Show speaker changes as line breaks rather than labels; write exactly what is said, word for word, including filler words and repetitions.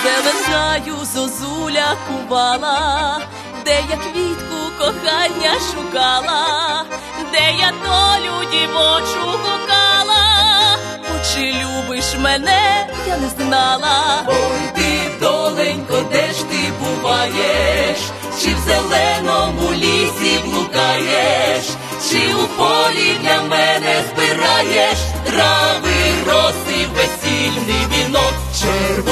Зеленгаю зозуля кувала, де я квітку кохання шукала, де я долю дівочу гукала. Чи любиш мене, я не знала.
Ой ти, доленько, де ж ти буваєш? Чи в зеленому лісі блукаєш? Чи у полі для мене збираєш трави, роси, весільний вінок? Червоний